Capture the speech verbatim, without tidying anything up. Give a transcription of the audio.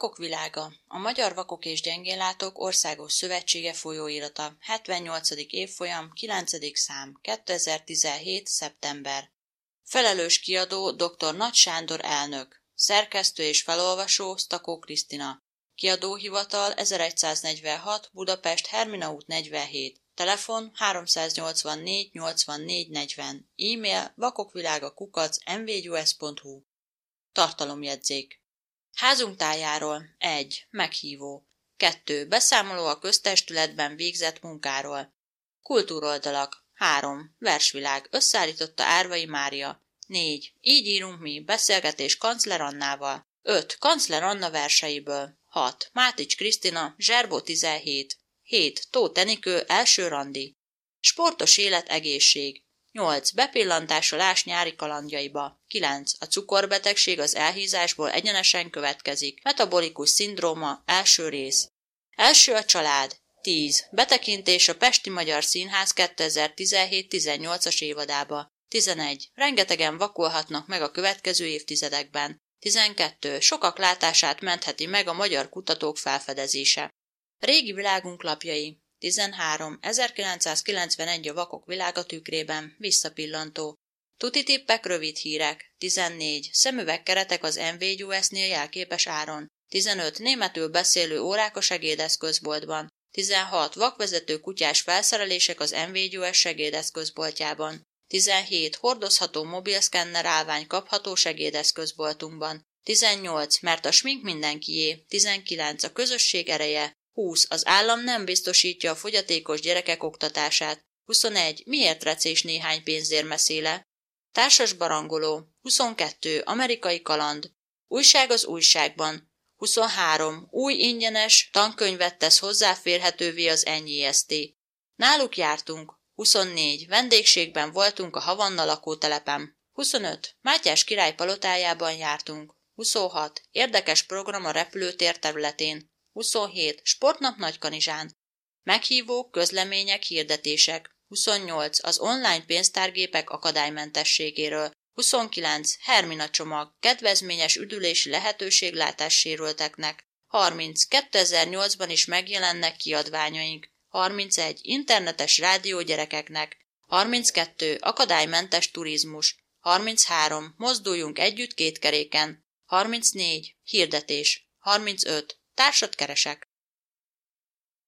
Vakok világa, a Magyar Vakok és Gyengénlátók Országos Szövetsége folyóirata, hetvennyolcadik évfolyam, kilencedik szám, kétezer-tizenhét. szeptember. Felelős kiadó dr. Nagy Sándor elnök, szerkesztő és felolvasó Sztakó Krisztina, kiadóhivatal ezerszáznegyvenhat, Budapest, Hermina út negyvenhét, telefon háromszáznyolcvannégy nyolcvannégy negyven, e-mail vakokvilága kukac m v g u s pont h u. Tartalomjegyzék. Házunk tájáról. egy. Meghívó. kettő. Beszámoló a köztestületben végzett munkáról. Kultúroldalak. három. Versvilág. Összeállította Árvai Mária. négy. Így írunk mi. Beszélgetés Kancler Annával. öt. Kancler Anna verseiből. hat. Mátics Krisztina. Zserbó tizenhét. hét. Tóth Enikő. Első randi. Sportos élet, egészség. nyolc. Bepillantásolás nyári kalandjaiba. kilenc. A cukorbetegség az elhízásból egyenesen következik. Metabolikus szindróma. Első rész. Első a család. tíz. Betekintés a Pesti Magyar Színház kétezer-tizenhét tizennyolcas évadába. tizenegy. Rengetegen vakulhatnak meg a következő évtizedekben. tizenkettő. Sokak látását mentheti meg a magyar kutatók felfedezése. Régi világunk lapjai. tizenhárom. ezerkilencszázkilencvenegy a Vakok világa tükrében, visszapillantó. Tuti tippek, rövid hírek. tizennégy. Szemüvegkeretek az em vé gé u es-nél jelképes áron. tizenöt. Németül beszélő órák a segédeszközboltban. tizenhat. Vakvezető kutyás felszerelések az em vé gé u es segédeszközboltjában. tizenhét. Hordozható mobilszkenner állvány kapható segédeszközboltunkban. tizennyolc. Mert a smink mindenkié. tizenkilenc. A közösség ereje. húsz. Az állam nem biztosítja a fogyatékos gyerekek oktatását. huszonegy. Miért recés néhány pénzérmeszéle? Társas barangoló. huszonkettő. Amerikai kaland. Újság az újságban. huszonhárom. Új ingyenes tankönyvet tesz hozzáférhetővé az en jé es té. Náluk jártunk. huszonnégy. Vendégségben voltunk a Havanna lakótelepen. huszonöt. Mátyás király palotájában jártunk. huszonhat. Érdekes program a repülőtér területén. huszonhét. Sportnap Nagykanizsán. Meghívók, közlemények, hirdetések. huszonnyolc. Az online pénztárgépek akadálymentességéről. huszonkilenc. Hermina csomag. Kedvezményes üdülési lehetőség látássérülteknek. harminc. kétezer-nyolcban is megjelennek kiadványaink. harmincegy. Internetes rádió gyerekeknek. harminckettő. Akadálymentes turizmus. harminchárom. Mozduljunk együtt két keréken. harmincnégy. Hirdetés. harmincöt. Társat keresek.